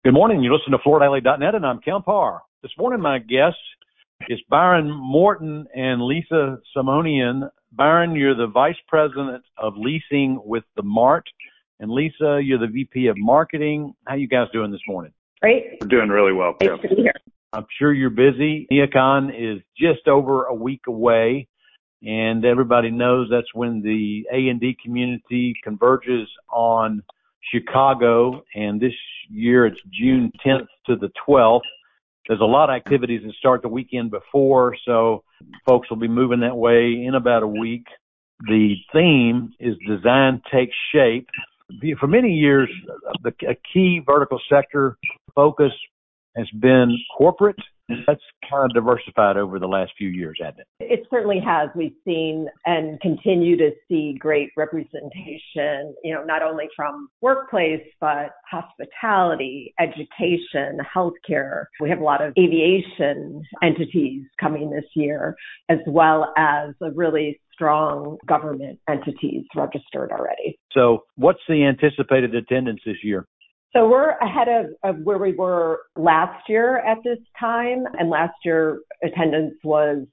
Good morning. You listen to FloorDaily.net, and I'm Kemp Harr. This morning, my guest is Byron Morton and Lisa Simonian. Byron, you're the Vice President of Leasing with the Mart. And Lisa, you're the VP of Marketing. How you guys doing this morning? Great. We're doing really well, Kemp. Nice to be here. I'm sure you're busy. NeoCon is just over a week away, and everybody knows that's when the A&D community converges on Chicago, and this year it's June 10th to the 12th. There's a lot of activities that start the weekend before, so folks will be moving that way in about a week. The theme is Design Takes Shape. For many years, a key vertical sector focus has been corporate. That's kind of diversified over the last few years, hasn't it? It certainly has. We've seen and continue to see great representation, not only from workplace, but hospitality, education, healthcare. We have a lot of aviation entities coming this year, as well as a really strong government entities registered already. So what's the anticipated attendance this year? So we're ahead of where we were last year at this time, and last year attendance was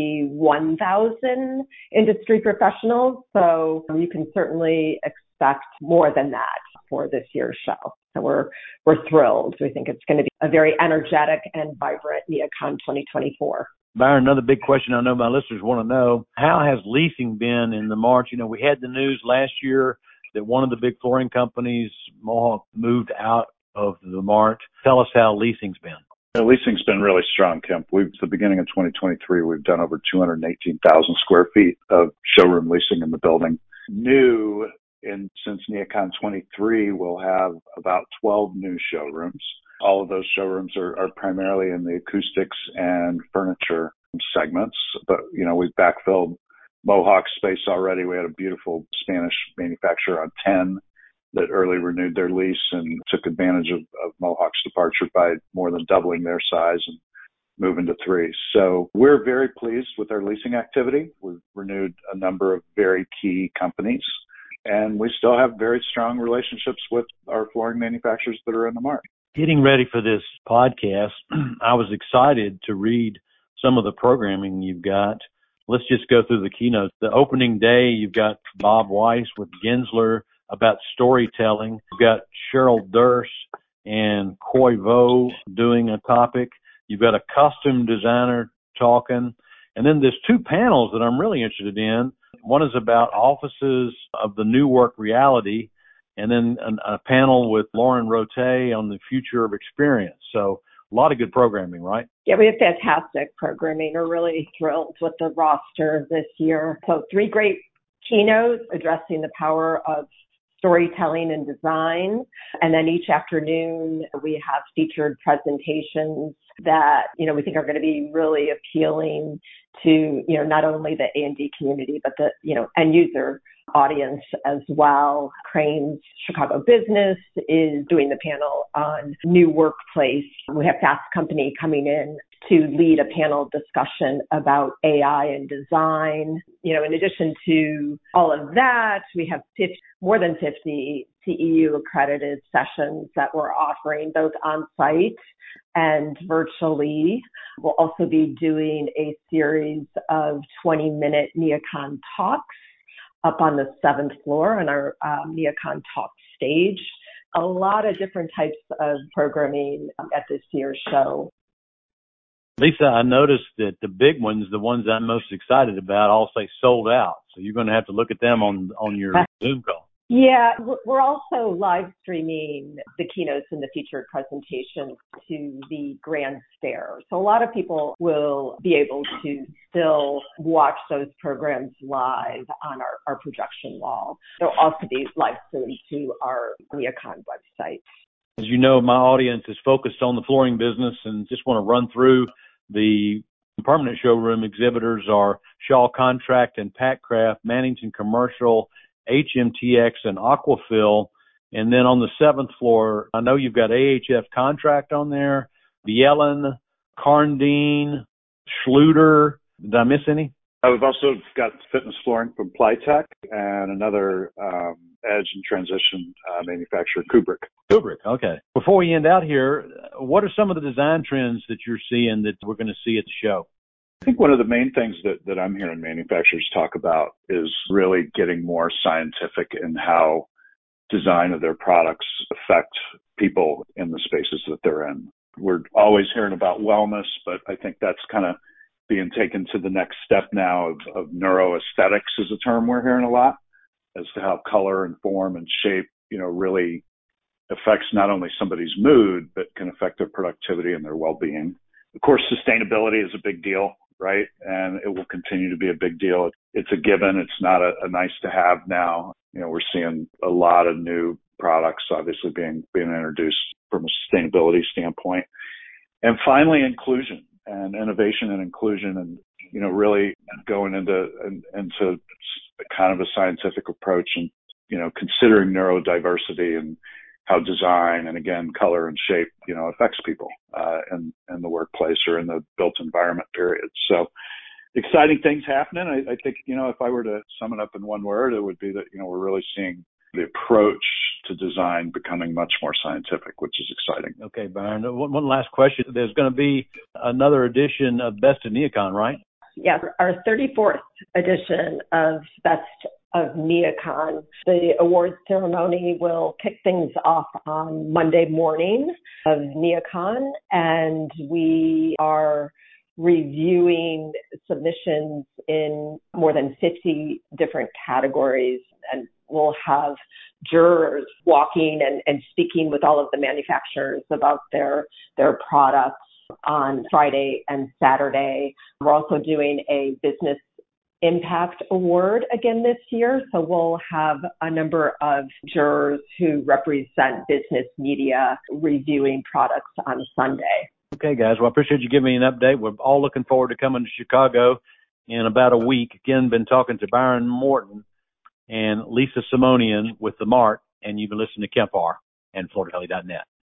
51,000 industry professionals. So you can certainly expect more than that for this year's show. So we're thrilled. We think it's going to be a very energetic and vibrant NeoCon 2024. Byron, another big question I know my listeners want to know, how has leasing been in the March? We had the news last year that one of the big flooring companies, Mohawk, moved out of the Mart. Tell us how leasing's been. Leasing's been really strong, Kemp. At the beginning of 2023, we've done over 218,000 square feet of showroom leasing in the building. New, since NeoCon 23, we'll have about 12 new showrooms. All of those showrooms are primarily in the acoustics and furniture segments, but, we've backfilled Mohawk space already. We had a beautiful Spanish manufacturer on 10 that early renewed their lease and took advantage of Mohawk's departure by more than doubling their size and moving to 3. So we're very pleased with our leasing activity. We've renewed a number of very key companies, and we still have very strong relationships with our flooring manufacturers that are in the market. Getting ready for this podcast, I was excited to read some of the programming you've got. Let's just go through the keynotes. The opening day, you've got Bob Weiss with Gensler about storytelling. You've got Cheryl Durst and Coy Vo doing a topic. You've got a costume designer talking. And then there's 2 panels that I'm really interested in. One is about offices of the new work reality, and then a panel with Lauren Rote on the future of experience. So a lot of good programming, right? Yeah, we have fantastic programming. We're really thrilled with the roster this year. So 3 great keynotes addressing the power of storytelling and design. And then each afternoon, we have featured presentations that, we think are going to be really appealing to, not only the A&D community, but the, end user audience as well. Crane's Chicago Business is doing the panel on new workplace. We have Fast Company coming in to lead a panel discussion about AI and design. In addition to all of that, we have more than 50 CEU accredited sessions that we're offering both on site and virtually. We'll also be doing a series of 20-minute NeoCon talks up on the 7th floor on our NeoCon Talk stage. A lot of different types of programming at this year's show. Lisa, I noticed that the big ones, the ones I'm most excited about, all say sold out. So you're going to have to look at them on your Zoom call. Yeah, we're also live streaming the keynotes and the featured presentations to the Grand Stair. So a lot of people will be able to still watch those programs live on our projection wall. They'll also be live streamed to our NeoCon website. As you know, my audience is focused on the flooring business, and just want to run through the permanent showroom exhibitors are Shaw Contract and Packcraft, Mannington Commercial, HMTX, and Aquafil. And then on the 7th floor, I know you've got AHF Contract on there, Bielen, Carndine, Schluter. Did I miss any? We've also got fitness flooring from Plytech and another edge and transition manufacturer, Kubrick. Kubrick, okay. Before we end out here, what are some of the design trends that you're seeing that we're going to see at the show? I think one of the main things that I'm hearing manufacturers talk about is really getting more scientific in how design of their products affect people in the spaces that they're in. We're always hearing about wellness, but I think that's kind of being taken to the next step now of neuroaesthetics is a term we're hearing a lot as to how color and form and shape, really affects not only somebody's mood, but can affect their productivity and their well-being. Of course, sustainability is a big deal, right? And it will continue to be a big deal. It's a given. It's not a nice to have now. We're seeing a lot of new products obviously being introduced from a sustainability standpoint. And finally, inclusion and innovation and inclusion and, really going into kind of a scientific approach and, considering neurodiversity and how design and again, color and shape, affects people, in the workplace or in the built environment period. So exciting things happening. I think, if I were to sum it up in one word, it would be that, we're really seeing the approach to design becoming much more scientific, which is exciting. Okay, Byron. One last question. There's going to be another edition of Best of NeoCon, right? Yes, our 34th edition of Best of NeoCon. The awards ceremony will kick things off on Monday morning of NeoCon, and we are reviewing submissions in more than 50 different categories, and we'll have jurors walking and speaking with all of the manufacturers about their products on Friday and Saturday. We're also doing a business impact award again this year, so we'll have a number of jurors who represent business media reviewing products on Sunday. Okay, guys. Well, I appreciate you giving me an update. We're all looking forward to coming to Chicago in about a week. Again, been talking to Byron Morton and Lisa Simonian with The Mart, and you've been listening to Kemp R and FloridaDaily.net.